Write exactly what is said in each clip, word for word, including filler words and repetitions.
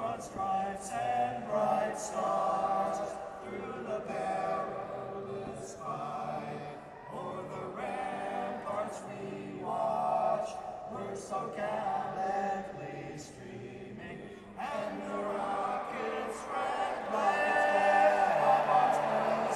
broad stripes and bright stars through the perilous fight. O'er the ramparts we watch, were so gallantly streaming, and the rockets red lights of our tents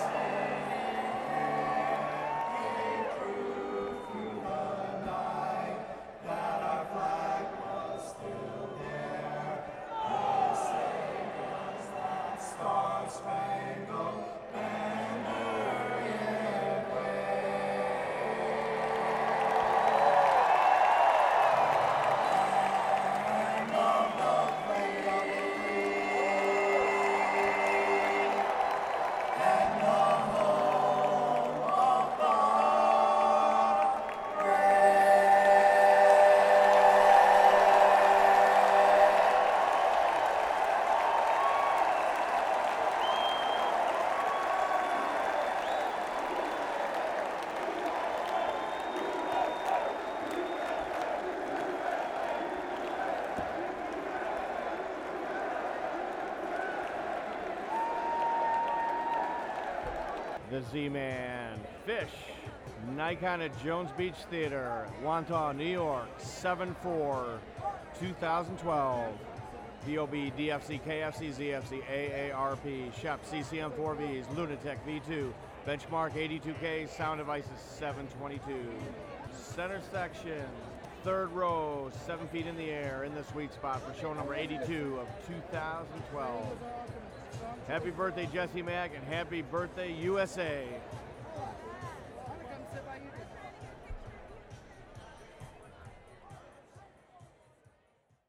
gave proof through the night that our flag was still there, the same as that star-spangled banner yet waved. And of the flame of the green, and the home of the The Z-Man, Fish, Nikon at Jones Beach Theater, Wantagh, New York, seven four two thousand twelve. P O B, D F C, K F C, Z F C, A A R P, Shep, C C M four Vs, Lunatic V two, Benchmark eighty-two K, Sound Devices seven twenty-two. Center section, third row, seven feet in the air, in the sweet spot for show number eighty-two of two thousand twelve. Happy birthday, Jesse Mack, and happy birthday, U S A. I'm gonna come sit by you.